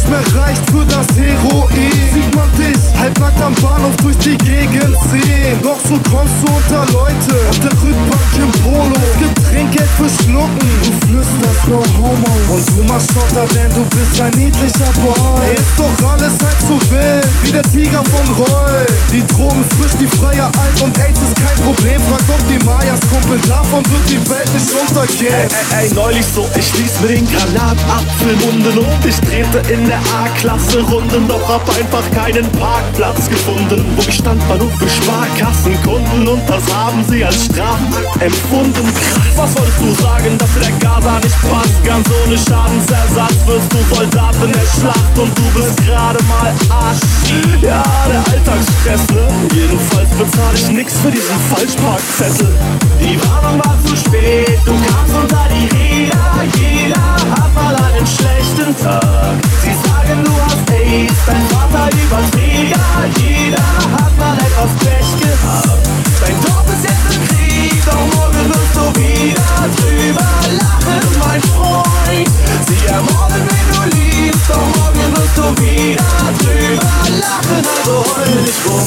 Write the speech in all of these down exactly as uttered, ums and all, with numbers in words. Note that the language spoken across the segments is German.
mehr reicht für das Heroin, sieht man dich halbnackt am Bahnhof durch die Gegend ziehen. Doch so kommst du unter Leute auf der Rückbank im Polo. Trinkgeld für Schlucken, du flüsterst no homo. Und du machst Schotter, denn du bist ein niedlicher Boy. Ist doch alles halb so wild, wie der Tiger von Roy. Die Drogen frisch, die Freier alt und AIDS ist kein Problem. Frag doch die Mayas, Kumpel, davon wird die Welt nicht untergehen. Ey, ey, ey, neulich so, ich ließ mir den Granatapfel munden und ich drehte in der A-Klasse Runden, doch hab einfach keinen Parkplatz gefunden. Wo ich stand, war nur für Sparkassenkunden und das haben sie als Strafakt empfunden. Krass. Was wolltest du sagen, dass dir der Gaza nicht passt? Ganz ohne Schadensersatz wirst du Soldat in der Schlacht und du bist gerade mal Arsch. Ja, der Alltagsstress, ne? Jedenfalls bezahl ich nix für diesen Falschparkzettel. Die Warnung war zu spät, du kamst unter die Räder. Jeder hat mal einen schlechten Tag. Sie sagen, du hast AIDS, dein Vater Überträger. Jeder hat mal etwas Pech gehabt. Dein Dorf ist jetzt im Krieg, doch morgen wirst du wieder drüber lachen, mein Freund. Sie ermorden, wen du liebst, doch morgen wirst du wieder drüber lachen, also heul nicht rum.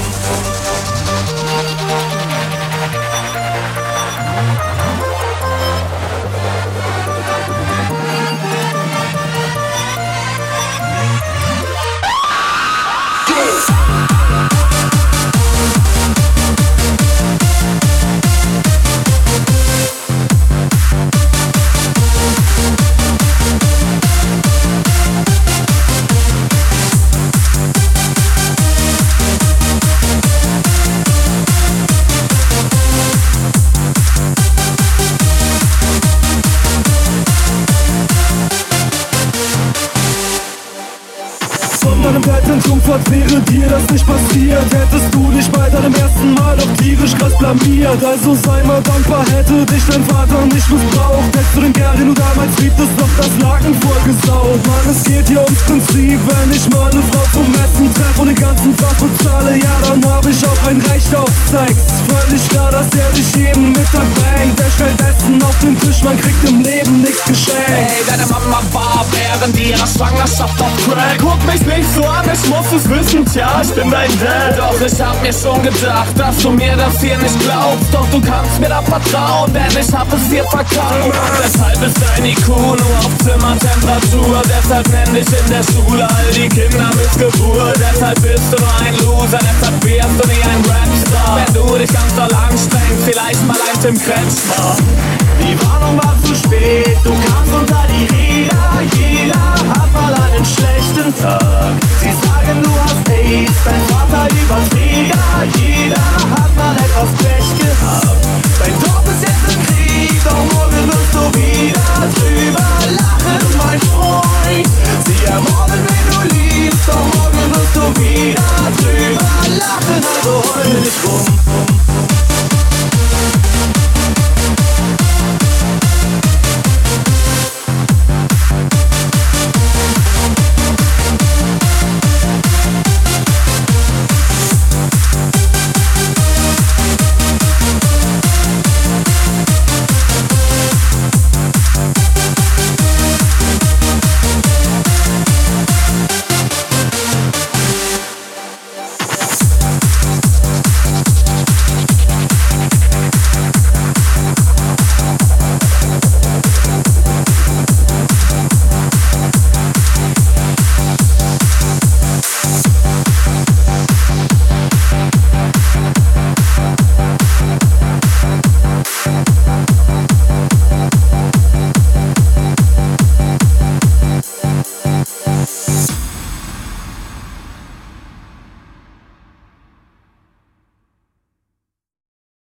Jungfahrt wäre dir das nicht passiert, hättest du dich bei deinem ersten Mal doch tierisch krass blamiert. Also sei mal dankbar, hätte dich dein Vater nicht missbraucht. Hättest du den Kerl, den du damals liebtest, doch das Laken vollgesaugt. Mann, es geht hier ums Prinzip, wenn ich mal eine Frau zum Essen treffe und den ganzen Tag bezahle, ja dann hab ich auch ein Recht auf Sex. Völlig klar, dass er dich jeden Mittag bangt. Er stellt Essen auf den Tisch, man kriegt im Leben nichts geschenkt. Hey, deine Mama war während ihrer Schwangerschaft auf Crack. Guck mich nicht so an, ich muss es wissen, tja, ich bin dein Dad. Doch ich hab mir schon gedacht, dass du mir das hier nicht glaubst. Doch du kannst mir da vertrauen, denn ich hab es dir verkauft. Deshalb ist dein I Q nur auf Zimmertemperatur. Deshalb nenn dich in der Schule all die Kinder mit Geburt. Deshalb bist du ein Loser, deshalb wärst du nie ein Rapstar. Wenn du dich ganz doll anstrengst, vielleicht mal ein Tim Kretschmer. Die Warnung war zu spät, du kamst unter die Räder. Jeder hat mal einen schlechten Tag. Sie sagen, du hast AIDS, dein Vater Überträger. Jeder hat mal etwas Pech gehabt. Dein Dorf ist jetzt im Krieg, doch morgen wirst du wieder drüber lachen, mein Freund. Sie ermorden, wen du liebst, doch morgen wirst du wieder drüber lachen, also heul nicht rum.